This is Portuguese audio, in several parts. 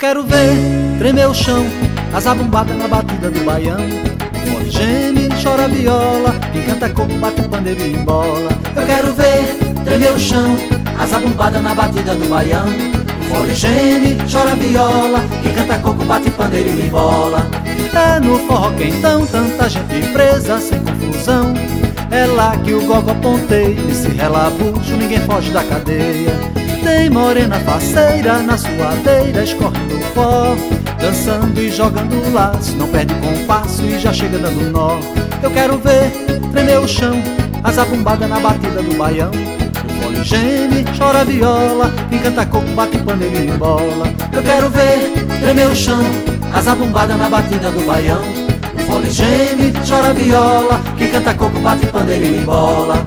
quero ver tremer o chão, as abumbadas na batida do baião. O fole geme, chora viola, quem canta coco bate pandeiro e embola. Eu quero ver tremer o chão, as abumbadas na batida do baião. O fole geme, chora viola, quem canta coco bate pandeiro e embola. É no forró quentão, tanta gente presa sem confusão. É lá que o gogo apontei, nesse relabucho ninguém foge da cadeia. Tem morena faceira na suadeira, escorrendo o pó, dançando e jogando laço, não perde compasso e já chega dando nó. Eu quero ver tremer o chão, as abumbadas na batida do baião. O fole geme, chora viola, quem canta coco bate pandeiro e embola. Eu quero ver tremer o chão, as abumbadas na batida do baião. O fole geme, chora viola, quem canta coco bate pandeiro e embola.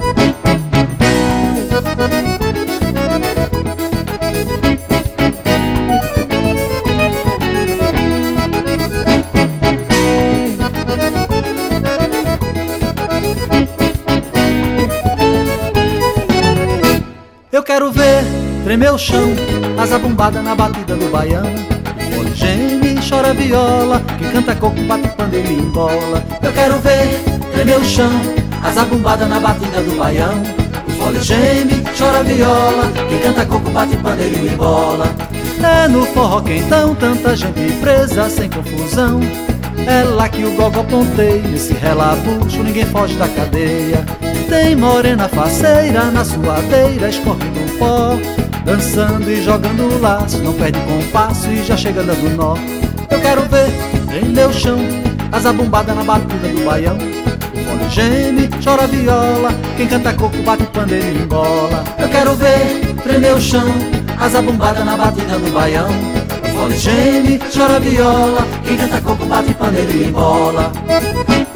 Eu quero ver tremer o chão, as abumbadas na batida do baião. O fole geme, chora viola, quem canta coco bate pandeiro e embola. Eu quero ver tremer o chão, as abumbadas na batida do baião. O fole geme, chora viola, quem canta coco bate pandeiro e embola. É no forró quentão, tanta gente presa sem confusão. É lá que o gogo apontei, nesse relabucho ninguém foge da cadeia. Tem morena faceira na suadeira, escorrendo um pó, dançando e jogando laço, não perde compasso e já chega dando nó. Eu quero ver tremer o chão, as abumbadas na batida do baião. O fole geme, chora viola, quem canta coco bate pandeiro e embola. Eu quero ver tremer o chão, as abumbadas na batida do baião. O fole geme, chora viola, quem canta coco bate pandeiro e embola.